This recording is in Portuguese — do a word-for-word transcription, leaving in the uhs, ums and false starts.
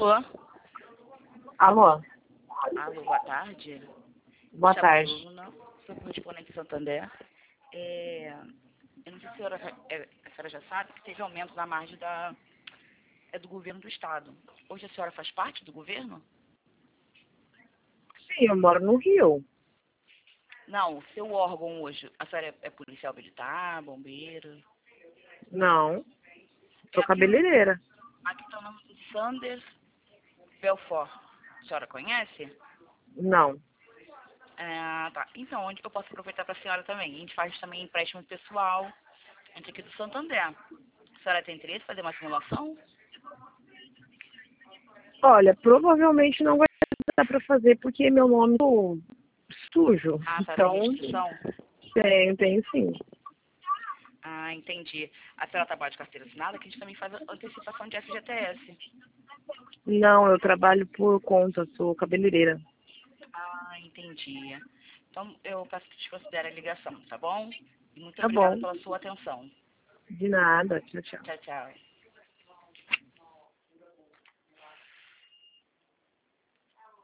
Alô? Alô, Alô, boa tarde. boa Chamo tarde. Bruna, sou correspondente Santander. É, eu não sei se a senhora, é, a senhora já sabe que teve aumento da margem da, é do governo do estado. Hoje a senhora faz parte do governo? Sim, eu moro no Rio. Não, o seu órgão hoje, a senhora é, é policial militar, bombeiro? Não, É sou aqui, no- cabeleireira. aqui está o nome do Sanders Belfort. A senhora conhece? Não. Ah, tá. Então, onde eu posso aproveitar para a senhora também? A gente faz também empréstimo pessoal, a gente aqui do Santander. A senhora tem interesse em fazer uma simulação? Olha, provavelmente não vai dar para fazer porque meu nome é sujo. Ah, tá, tem Então, restrição? tem, tem sim. Ah, entendi. A senhora trabalha de carteira assinada, que a gente também faz antecipação de F G T S. Não, eu trabalho por conta, sou cabeleireira. Ah, entendi. Então, eu peço que desconsidere a ligação, tá bom? E muito Tá obrigada bom. pela sua atenção. De nada. Tchau, tchau. Tchau, tchau.